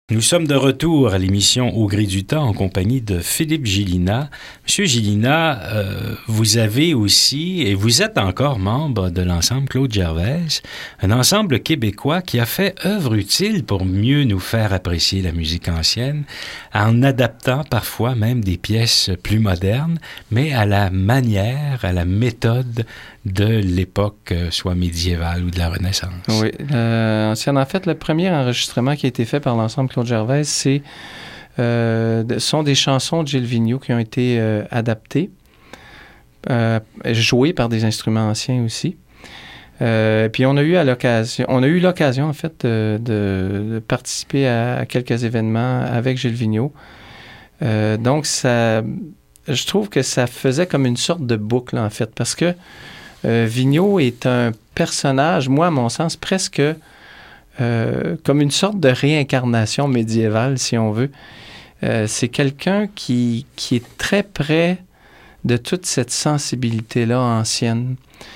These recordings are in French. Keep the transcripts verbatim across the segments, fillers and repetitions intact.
Nous sommes de retour à l'émission Au gré du temps en compagnie de Philippe Gélina. Monsieur Gélina, euh, vous avez aussi, et vous êtes encore membre de l'ensemble Claude Gervais, un ensemble québécois qui a fait œuvre utile pour mieux nous faire apprécier la musique ancienne, en adaptant parfois même des pièces plus modernes, mais à la manière, à la méthode de l'époque, soit médiévale ou de la Renaissance. Oui. Euh, c'est en fait le premier enregistrement qui a été fait par l'ensemble Claude Gervais, c'est euh, sont des chansons de Gilles Vigneault qui ont été euh, adaptées, euh, jouées par des instruments anciens aussi. Euh, puis on a eu à l'occasion, on a eu l'occasion en fait de, de, de participer à, à quelques événements avec Gilles Vigneault. Euh, donc ça, je trouve que ça faisait comme une sorte de boucle en fait, parce que Euh, Vigneault est un personnage, moi, à mon sens, presque euh, comme une sorte de réincarnation médiévale, si on veut. Euh, c'est quelqu'un qui, qui est très près de toute cette sensibilité-là ancienne.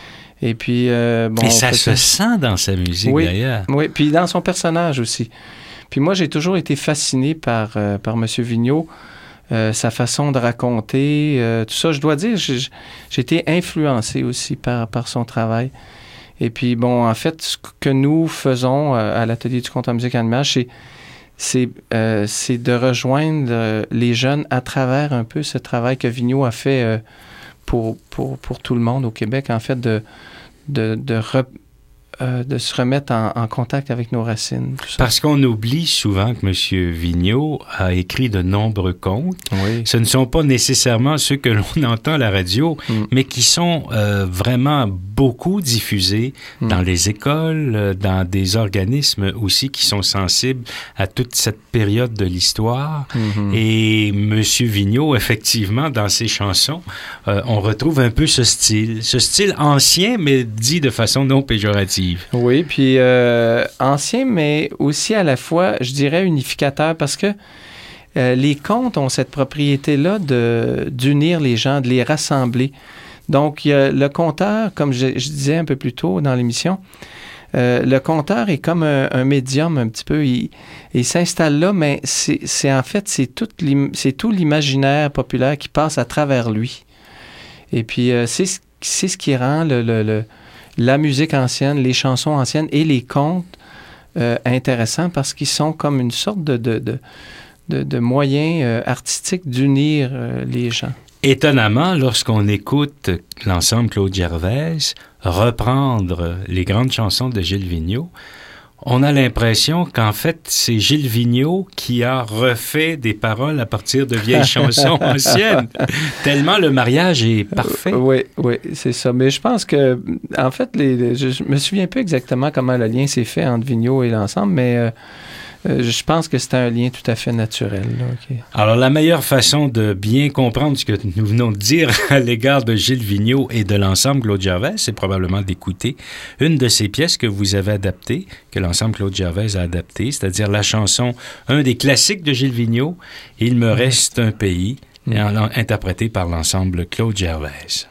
Et puis, euh, bon... Et ça se sent dans sa musique, oui, d'ailleurs. Oui, puis dans son personnage aussi. Puis moi, j'ai toujours été fasciné par, euh, par M. Vigneault. Euh, sa façon de raconter, euh, tout ça. Je dois dire, j'ai, j'ai été influencé aussi par, par son travail. Et puis, bon, en fait, ce que nous faisons euh, à l'Atelier du conte en musique en images, c'est, c'est, euh, c'est de rejoindre euh, les jeunes à travers un peu ce travail que Vigneault a fait euh, pour, pour, pour tout le monde au Québec, en fait, de, de, de re, Euh, de se remettre en, en contact avec nos racines. Tout ça. Parce qu'on oublie souvent que M. Vigneault a écrit de nombreux contes. Oui. Ce ne sont pas nécessairement ceux que l'on entend à la radio, mm. mais qui sont euh, vraiment beaucoup diffusés mm. dans les écoles, dans des organismes aussi qui sont sensibles à toute cette période de l'histoire. Mm-hmm. Et M. Vigneault, effectivement, dans ses chansons, euh, on retrouve un peu ce style, ce style ancien, mais dit de façon non péjorative. Oui, puis euh, ancien, mais aussi à la fois, je dirais, unificateur, parce que euh, les contes ont cette propriété-là de, d'unir les gens, de les rassembler. Donc, il y a le conteur, comme je, je disais un peu plus tôt dans l'émission, euh, le conteur est comme un, un médium un petit peu. Il, il s'installe là, mais c'est, c'est en fait, c'est tout, c'est tout l'imaginaire populaire qui passe à travers lui. Et puis, euh, c'est, c'est ce qui rend le... le, le la musique ancienne, les chansons anciennes et les contes euh, intéressants parce qu'ils sont comme une sorte de, de, de, de, de moyen euh, artistique d'unir euh, les gens. Étonnamment, lorsqu'on écoute l'ensemble Claude Gervais reprendre les grandes chansons de Gilles Vigneault, on a l'impression qu'en fait, c'est Gilles Vigneault qui a refait des paroles à partir de vieilles chansons anciennes. Tellement le mariage est parfait. Euh, oui, oui, c'est ça. Mais je pense que, en fait, les, les, je, je me souviens plus exactement comment le lien s'est fait entre Vigneault et l'ensemble, mais euh, euh, je pense que c'était un lien tout à fait naturel. Là, okay. Alors, la meilleure façon de bien comprendre ce que nous venons de dire à l'égard de Gilles Vigneault et de l'ensemble Claude Gervais, c'est probablement d'écouter une de ces pièces que vous avez adaptées, que l'ensemble Claude Gervais a adaptée, c'est-à-dire la chanson, un des classiques de Gilles Vigneault, « Il me reste un pays mmh. », interprété par l'ensemble Claude Gervais.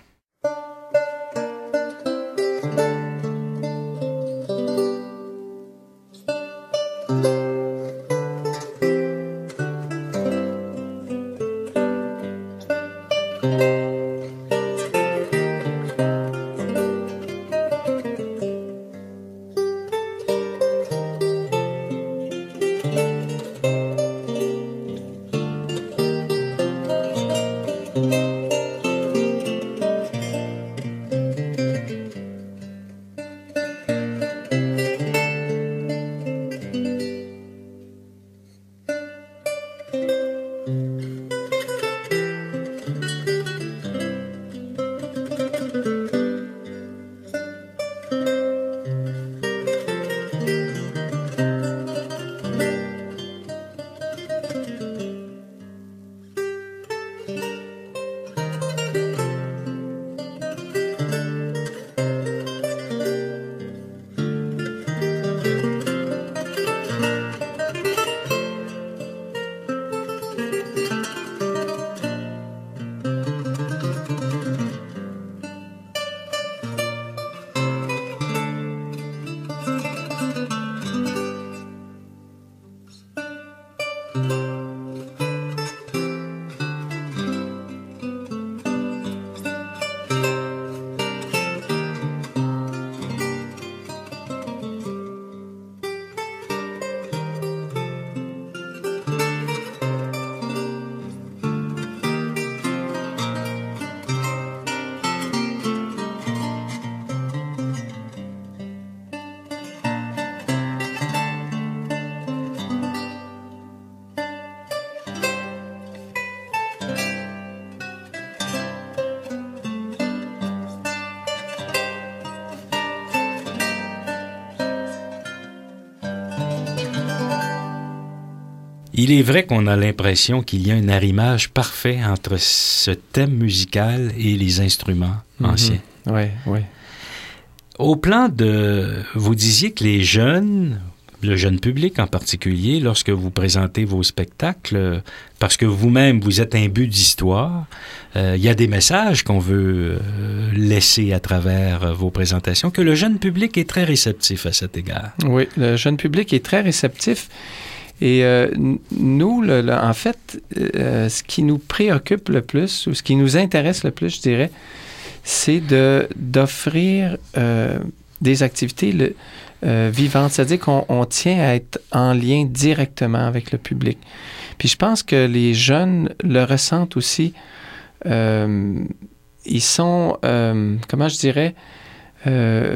Il est vrai qu'on a l'impression qu'il y a un arrimage parfait entre ce thème musical et les instruments mm-hmm. anciens. Oui, oui. Au plan de... Vous disiez que les jeunes, le jeune public en particulier, lorsque vous présentez vos spectacles, parce que vous-même, vous êtes imbu d'histoire, euh, il y a des messages qu'on veut euh, laisser à travers vos présentations, que le jeune public est très réceptif à cet égard. Oui, le jeune public est très réceptif. Et euh, nous, le, le, en fait, euh, ce qui nous préoccupe le plus, ou ce qui nous intéresse le plus, je dirais, c'est de, d'offrir euh, des activités le, euh, vivantes. C'est-à-dire qu'on on tient à être en lien directement avec le public. Puis je pense que les jeunes le ressentent aussi. Euh, ils sont, euh, comment je dirais, euh,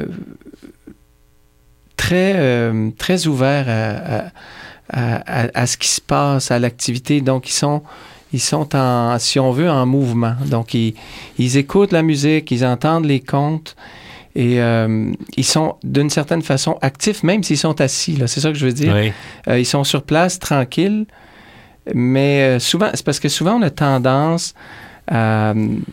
très, euh, très ouverts à... à À, à, à ce qui se passe, à l'activité. Donc, ils sont, ils sont en, si on veut, en mouvement. Donc, ils, ils écoutent la musique, ils entendent les contes et euh, ils sont, d'une certaine façon, actifs, même s'ils sont assis. Là, c'est ça que je veux dire. Oui. Euh, ils sont sur place, tranquilles, mais souvent, c'est parce que souvent, on a tendance à,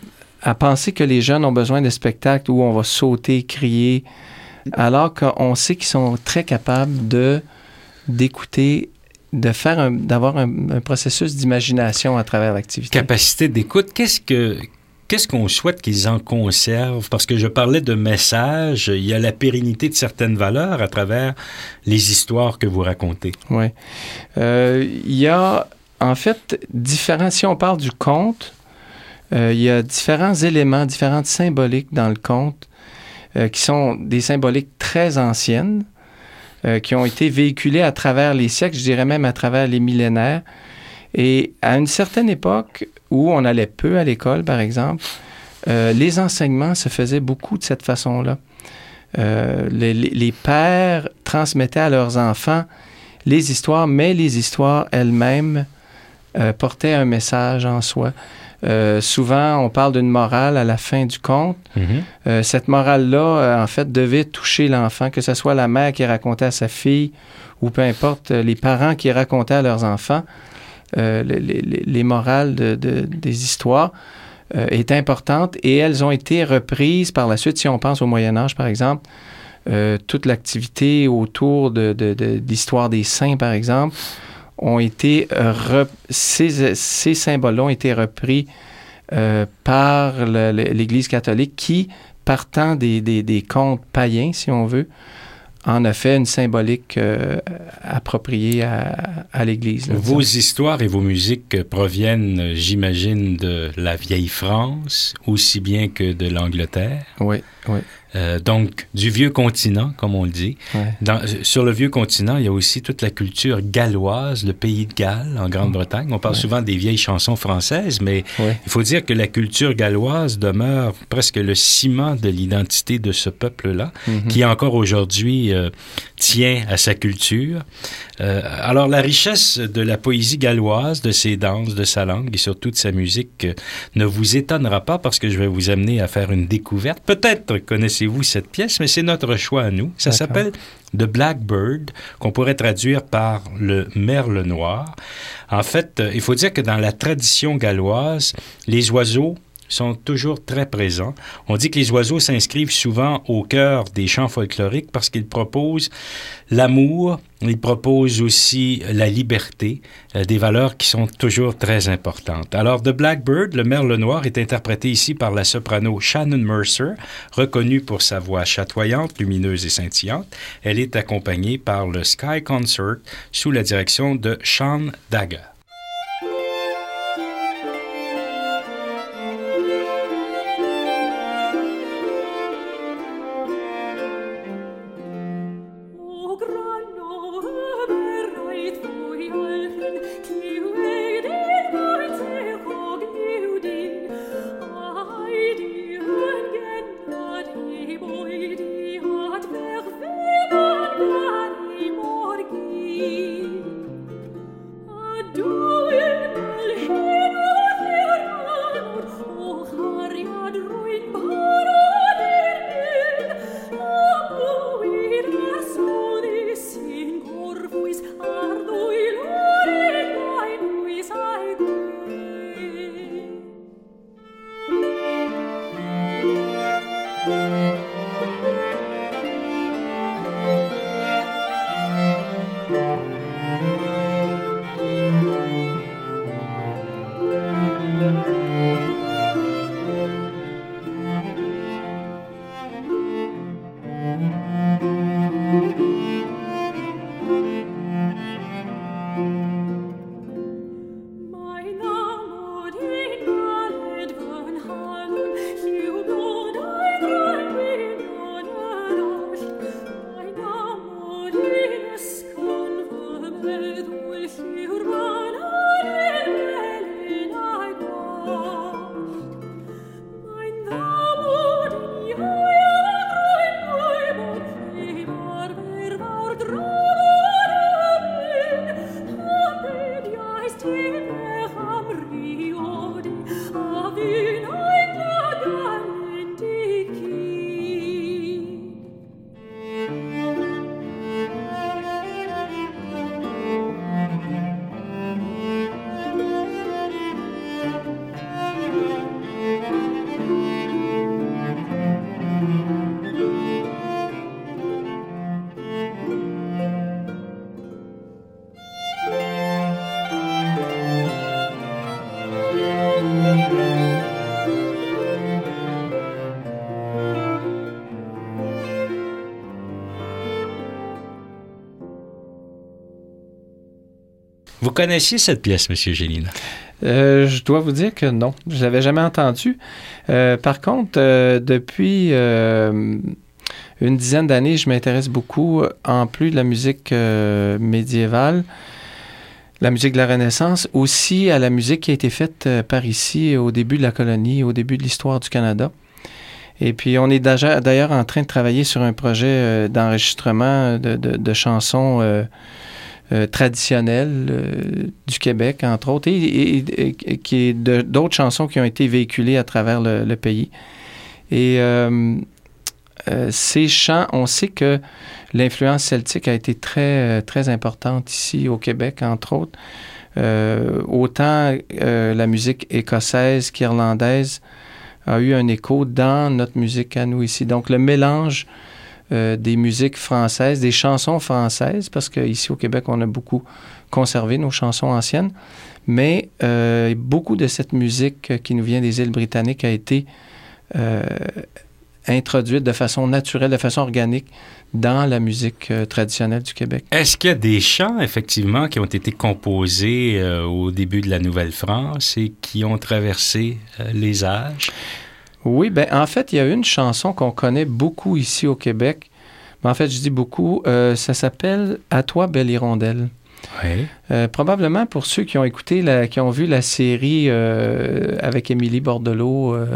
à penser que les jeunes ont besoin de spectacles où on va sauter, crier, alors qu'on sait qu'ils sont très capables de d'écouter, de faire un, d'avoir un, un processus d'imagination à travers l'activité. Capacité d'écoute, qu'est-ce que qu'est-ce qu'on souhaite qu'ils en conservent? Parce que je parlais de messages, il y a la pérennité de certaines valeurs à travers les histoires que vous racontez. Oui. Euh, il y a, en fait, différents... Si on parle du conte, euh, il y a différents éléments, différentes symboliques dans le conte euh, qui sont des symboliques très anciennes, Euh, qui ont été véhiculés à travers les siècles, je dirais même à travers les millénaires. Et à une certaine époque où on allait peu à l'école, par exemple, euh, les enseignements se faisaient beaucoup de cette façon-là. Euh, les, les pères transmettaient à leurs enfants les histoires, mais les histoires elles-mêmes euh, portaient un message en soi. Euh, souvent, on parle d'une morale à la fin du conte. Mm-hmm. Euh, cette morale-là, euh, en fait, devait toucher l'enfant, que ce soit la mère qui racontait à sa fille ou peu importe, les parents qui racontaient à leurs enfants. Euh, les, les, les morales de, de, des histoires euh, étaient importantes et elles ont été reprises par la suite. Si on pense au Moyen-Âge, par exemple, euh, toute l'activité autour de, de, de, de l'histoire des saints, par exemple, ont été re... ces, ces symboles-là ont été repris euh, par le, l'Église catholique qui, partant des, des, des contes païens, si on veut, en a fait une symbolique euh, appropriée à, à l'Église. Là, vos histoires et vos musiques proviennent, j'imagine, de la vieille France, aussi bien que de l'Angleterre. Oui, oui. Euh, donc, du vieux continent, comme on le dit. Ouais. Dans, sur le vieux continent, il y a aussi toute la culture galloise, le pays de Galles, en Grande-Bretagne. On parle ouais. souvent des vieilles chansons françaises, mais ouais. il faut dire que la culture galloise demeure presque le ciment de l'identité de ce peuple-là, mm-hmm. qui encore aujourd'hui euh, tient à sa culture. Euh, alors, la richesse de la poésie galloise, de ses danses, de sa langue et surtout de sa musique euh, ne vous étonnera pas parce que je vais vous amener à faire une découverte. Peut-être connaissez-vous cette pièce, mais c'est notre choix à nous. Ça D'accord. s'appelle The Blackbird, qu'on pourrait traduire par le merle noir. En fait, euh, il faut dire que dans la tradition galloise, les oiseaux sont toujours très présents. On dit que les oiseaux s'inscrivent souvent au cœur des chants folkloriques parce qu'ils proposent l'amour, ils proposent aussi la liberté, euh, des valeurs qui sont toujours très importantes. Alors, The Blackbird, le merle noir, est interprété ici par la soprano Shannon Mercer, reconnue pour sa voix chatoyante, lumineuse et scintillante. Elle est accompagnée par le Sky Concert sous la direction de Sean Dagger. Vous connaissiez cette pièce, M. Gélinas? Euh, je dois vous dire que non. Je ne l'avais jamais entendue. Euh, par contre, euh, depuis euh, une dizaine d'années, je m'intéresse beaucoup, en plus de la musique euh, médiévale, la musique de la Renaissance, aussi à la musique qui a été faite euh, par ici au début de la colonie, au début de l'histoire du Canada. Et puis, on est d'ailleurs en train de travailler sur un projet euh, d'enregistrement de, de, de chansons euh, Euh, traditionnelles euh, du Québec, entre autres, et, et, et, et d'autres chansons qui ont été véhiculées à travers le, le pays. Et euh, euh, ces chants, on sait que l'influence celtique a été très, très importante ici au Québec, entre autres. Euh, autant euh, la musique écossaise qu'irlandaise a eu un écho dans notre musique à nous ici. Donc, le mélange Euh, des musiques françaises, des chansons françaises, parce qu'ici au Québec, on a beaucoup conservé nos chansons anciennes, mais euh, beaucoup de cette musique qui nous vient des îles britanniques a été euh, introduite de façon naturelle, de façon organique dans la musique euh, traditionnelle du Québec. Est-ce qu'il y a des chants, effectivement, qui ont été composés euh, au début de la Nouvelle-France et qui ont traversé euh, les âges? Oui, bien, en fait, il y a une chanson qu'on connaît beaucoup ici au Québec. Ben, en fait, je dis beaucoup, euh, ça s'appelle « À toi, belle hirondelle ». Oui. Euh, probablement pour ceux qui ont écouté, la, qui ont vu la série euh, avec Émilie Bordelot, euh,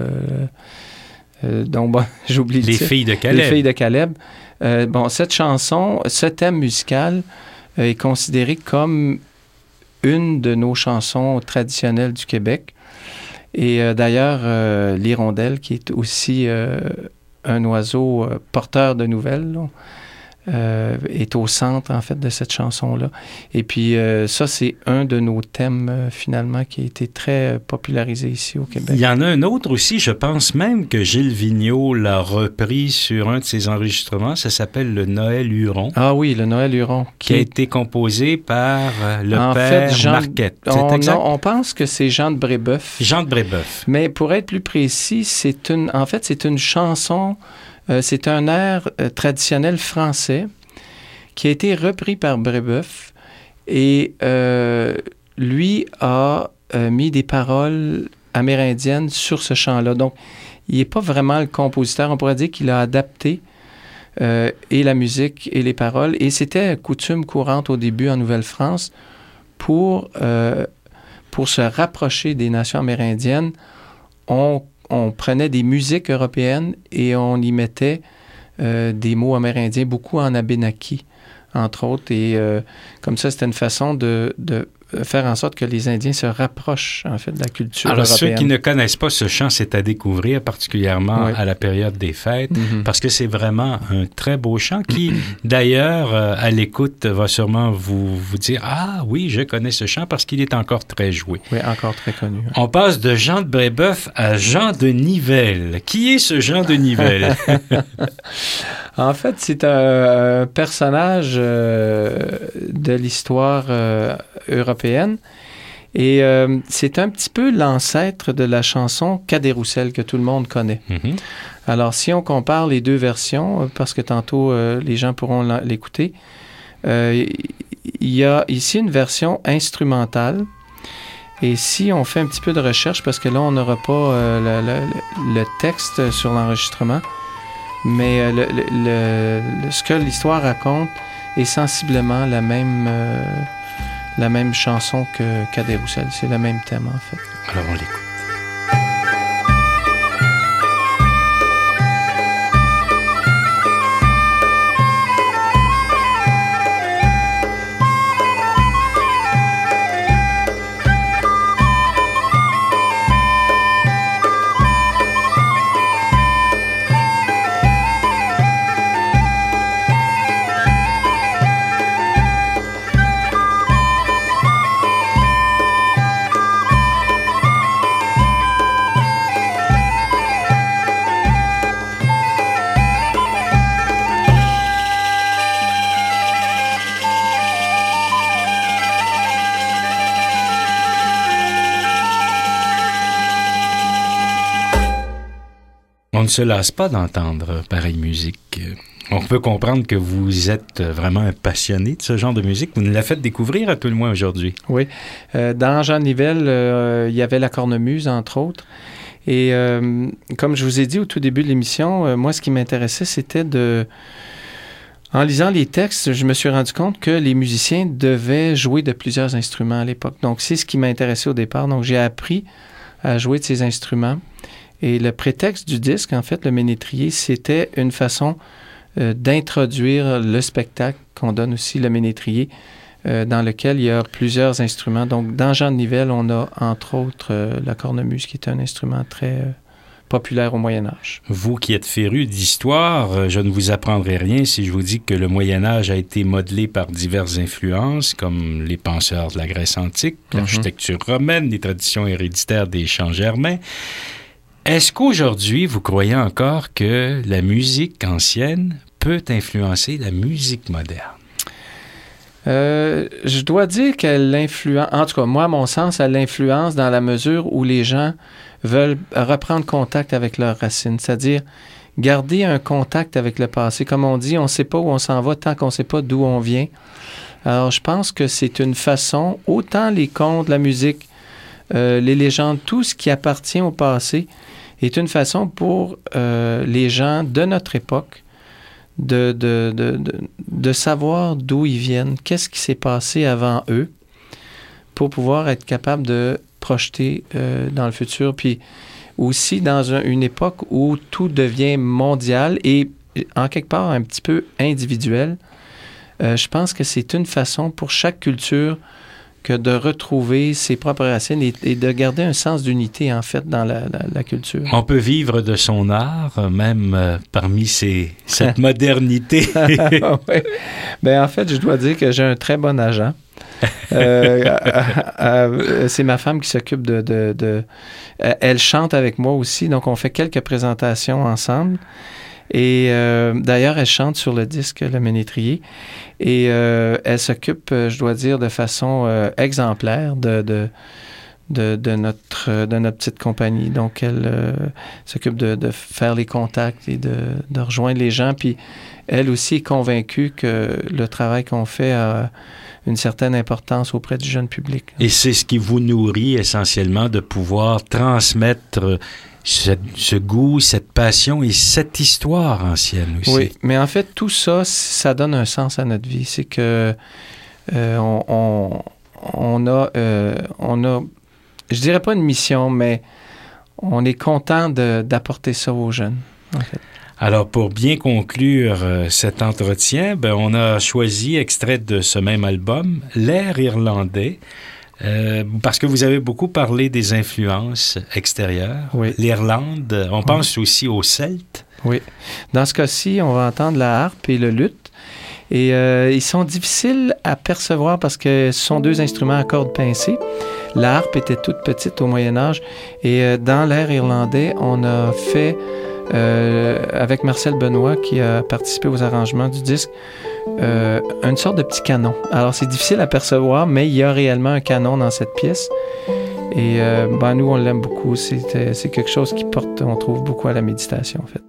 euh, dont bon, j'oublie le Les titre. filles de Caleb. Les filles de Caleb. Euh, bon, cette chanson, ce thème musical euh, est considéré comme une de nos chansons traditionnelles du Québec. Et euh, d'ailleurs, euh, l'hirondelle, qui est aussi euh, un oiseau euh, porteur de nouvelles, là, euh, est au centre, en fait, de cette chanson-là. Et puis, euh, ça, c'est un de nos thèmes, euh, finalement, qui a été très popularisé ici au Québec. Il y en a un autre aussi, je pense même que Gilles Vigneault l'a repris sur un de ses enregistrements. Ça s'appelle le Noël Huron. Ah oui, le Noël Huron. Qui, qui a été composé par le en père fait, Jean, Marquette. C'est on, exact? Non, on pense que c'est Jean de Brébeuf. Jean de Brébeuf. Mais pour être plus précis, c'est une, en fait, c'est une chanson, euh, c'est un air euh, traditionnel français qui a été repris par Brébeuf et euh, lui a euh, mis des paroles amérindiennes sur ce chant-là. Donc, il n'est pas vraiment le compositeur. On pourrait dire qu'il a adapté euh, et la musique et les paroles. Et c'était coutume courante au début en Nouvelle-France pour, euh, pour se rapprocher des nations amérindiennes. On, on prenait des musiques européennes et on y mettait euh, des mots amérindiens, beaucoup en abénaki, entre autres. Et euh, comme ça, c'était une façon de, de faire en sorte que les Indiens se rapprochent, en fait, de la culture Alors, européenne. ceux qui ne connaissent pas ce chant, c'est à découvrir, particulièrement oui. à la période des fêtes, mm-hmm. parce que c'est vraiment un très beau chant qui, d'ailleurs, euh, à l'écoute, va sûrement vous, vous dire « Ah oui, je connais ce chant » parce qu'il est encore très joué. Oui, encore très connu. Oui. On passe de Jean de Brébeuf à Jean de Nivelle. Qui est ce Jean de Nivelle? En fait, c'est un, un personnage euh, de l'histoire euh, européenne et euh, c'est un petit peu l'ancêtre de la chanson Cadet-Roussel que tout le monde connaît. Mm-hmm. Alors, si on compare les deux versions, parce que tantôt euh, les gens pourront l'écouter, euh, il y a ici une version instrumentale. Et si on fait un petit peu de recherche, parce que là, on n'aura pas euh, le, le, le texte sur l'enregistrement, mais le, le, le, ce que l'histoire raconte est sensiblement la même, euh, la même chanson que Cadet-Roussel. C'est le même thème, en fait. Alors, on l'écoute. On ne se lasse pas d'entendre pareille musique. On peut comprendre que vous êtes vraiment un passionné de ce genre de musique. Vous nous l'avez fait découvrir à tout le moins aujourd'hui. Oui. Euh, dans Jean de Nivelle, euh, il y avait la cornemuse, entre autres. Et euh, comme je vous ai dit au tout début de l'émission, euh, moi, ce qui m'intéressait, c'était de... En lisant les textes, je me suis rendu compte que les musiciens devaient jouer de plusieurs instruments à l'époque. Donc, c'est ce qui m'intéressait au départ. Donc, j'ai appris à jouer de ces instruments. Et le prétexte du disque, en fait, le ménétrier, c'était une façon euh, d'introduire le spectacle qu'on donne aussi, le ménétrier, euh, dans lequel il y a plusieurs instruments. Donc, dans Jean de Nivelle, on a, entre autres, euh, la cornemuse, qui est un instrument très euh, populaire au Moyen-Âge. Vous qui êtes féru d'histoire, je ne vous apprendrai rien si je vous dis que le Moyen-Âge a été modelé par diverses influences, comme les penseurs de la Grèce antique, mm-hmm. l'architecture romaine, les traditions héréditaires des champs germains. Est-ce qu'aujourd'hui, vous croyez encore que la musique ancienne peut influencer la musique moderne? Euh, je dois dire qu'elle influence, en tout cas, moi, à mon sens, elle influence dans la mesure où les gens veulent reprendre contact avec leurs racines, c'est-à-dire garder un contact avec le passé. Comme on dit, on ne sait pas où on s'en va tant qu'on ne sait pas d'où on vient. Alors, je pense que c'est une façon, autant les contes, la musique, euh, les légendes, tout ce qui appartient au passé, est une façon pour euh, les gens de notre époque de, de, de, de, de savoir d'où ils viennent, qu'est-ce qui s'est passé avant eux, pour pouvoir être capable de projeter euh, dans le futur. Puis aussi dans un, une époque où tout devient mondial et en quelque part un petit peu individuel, euh, je pense que c'est une façon pour chaque culture que de retrouver ses propres racines et, et de garder un sens d'unité, en fait, dans la, la, la culture. On peut vivre de son art, même euh, parmi ces, cette modernité. Oui. Bien, en fait, je dois dire que j'ai un très bon agent. euh, euh, euh, c'est ma femme qui s'occupe de, de, de... Elle chante avec moi aussi, donc on fait quelques présentations ensemble. Et euh, d'ailleurs, elle chante sur le disque Le Ménétrier. Et euh, elle s'occupe, je dois dire, de façon euh, exemplaire de, de, de, de, notre, de notre petite compagnie. Donc, elle euh, s'occupe de, de faire les contacts et de, de rejoindre les gens. Puis, elle aussi est convaincue que le travail qu'on fait a une certaine importance auprès du jeune public. Et c'est ce qui vous nourrit essentiellement, de pouvoir transmettre ce, ce goût, cette passion et cette histoire ancienne aussi. Oui, mais en fait, tout ça, ça donne un sens à notre vie. C'est que euh, on, on, on a, euh, on a, je dirais pas une mission, mais on est content de, d'apporter ça aux jeunes, en fait. Alors, pour bien conclure euh, cet entretien, ben, on a choisi, extrait de ce même album, L'air irlandais, euh, parce que vous avez beaucoup parlé des influences extérieures. Oui. L'Irlande, on pense oui. aussi aux Celtes. Oui. Dans ce cas-ci, on va entendre la harpe et le luth. Et euh, ils sont difficiles à percevoir parce que ce sont deux instruments à cordes pincées. La harpe était toute petite au Moyen Âge. Et euh, dans l'air irlandais, on a fait... Euh, avec Marcel Benoît qui a participé aux arrangements du disque, euh, une sorte de petit canon. Alors c'est difficile à percevoir, mais il y a réellement un canon dans cette pièce. Et euh, ben, nous, on l'aime beaucoup. C'est, c'est quelque chose qui porte, on trouve, beaucoup à la méditation, en fait.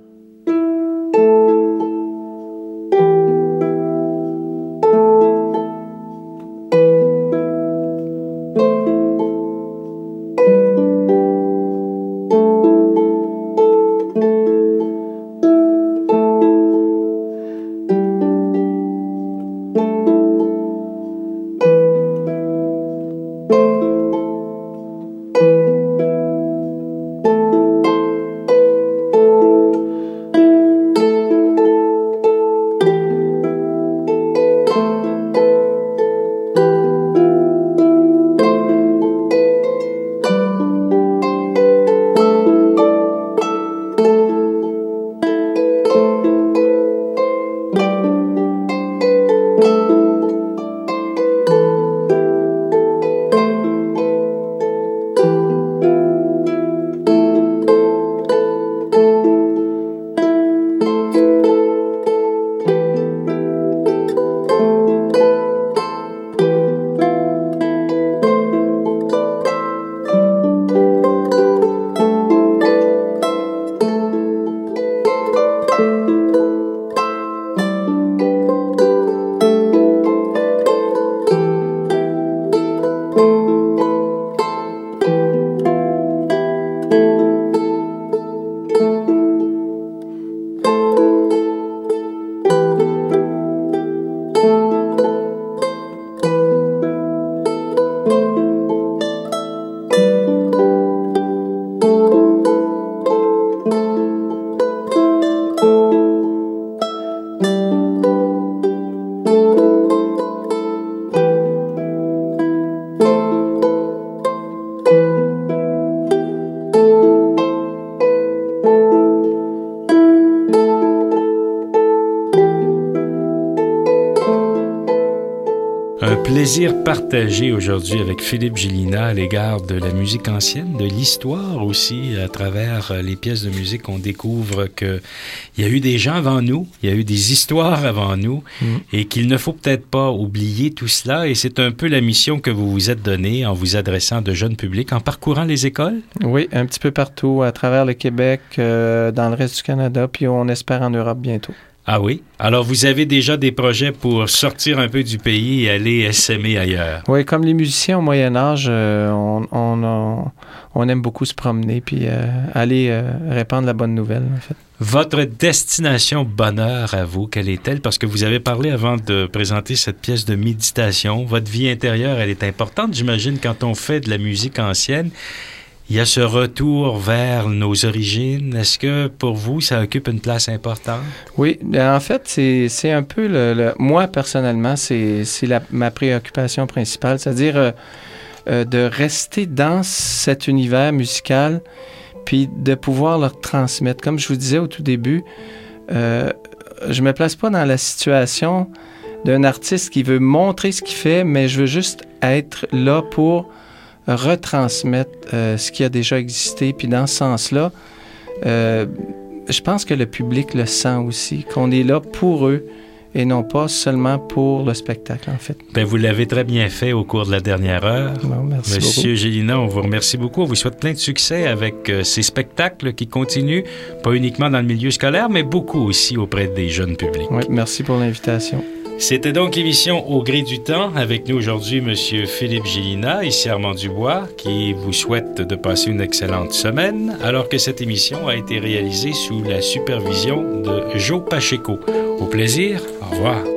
Plaisir partagé aujourd'hui avec Philippe Gilina à l'égard de la musique ancienne, de l'histoire aussi. À travers les pièces de musique, on découvre qu'il y a eu des gens avant nous, il y a eu des histoires avant nous, mmh. et qu'il ne faut peut-être pas oublier tout cela. Et c'est un peu la mission que vous vous êtes donnée en vous adressant à de jeunes publics, en parcourant les écoles? Oui, un petit peu partout, à travers le Québec, euh, dans le reste du Canada, puis on espère en Europe bientôt. Ah oui? Alors, vous avez déjà des projets pour sortir un peu du pays et aller essaimer ailleurs? Oui, comme les musiciens au Moyen Âge, euh, on, on, on, on aime beaucoup se promener puis euh, aller euh, répandre la bonne nouvelle, en fait. Votre destination bonheur à vous, quelle est-elle? Parce que vous avez parlé avant de présenter cette pièce de méditation. Votre vie intérieure, elle est importante, j'imagine, quand on fait de la musique ancienne. Il y a ce retour vers nos origines. Est-ce que pour vous, ça occupe une place importante? Oui, en fait, c'est, c'est un peu le, le... Moi, personnellement, c'est, c'est la, ma préoccupation principale, c'est-à-dire euh, euh, de rester dans cet univers musical puis de pouvoir leur transmettre. Comme je vous disais au tout début, euh, je me place pas dans la situation d'un artiste qui veut montrer ce qu'il fait, mais je veux juste être là pour retransmettre euh, ce qui a déjà existé. Puis dans ce sens-là, euh, je pense que le public le sent aussi, qu'on est là pour eux et non pas seulement pour le spectacle, en fait. Bien, vous l'avez très bien fait au cours de la dernière heure. Bon, merci Monsieur beaucoup. Gélina, on vous remercie beaucoup. On vous souhaite plein de succès avec euh, ces spectacles qui continuent, pas uniquement dans le milieu scolaire, mais beaucoup aussi auprès des jeunes publics. Oui, merci pour l'invitation. C'était donc l'émission Au gré du temps. Avec nous aujourd'hui, Monsieur Philippe Gélina, ici Armand Dubois, qui vous souhaite de passer une excellente semaine, alors que cette émission a été réalisée sous la supervision de Joe Pacheco. Au plaisir, au revoir.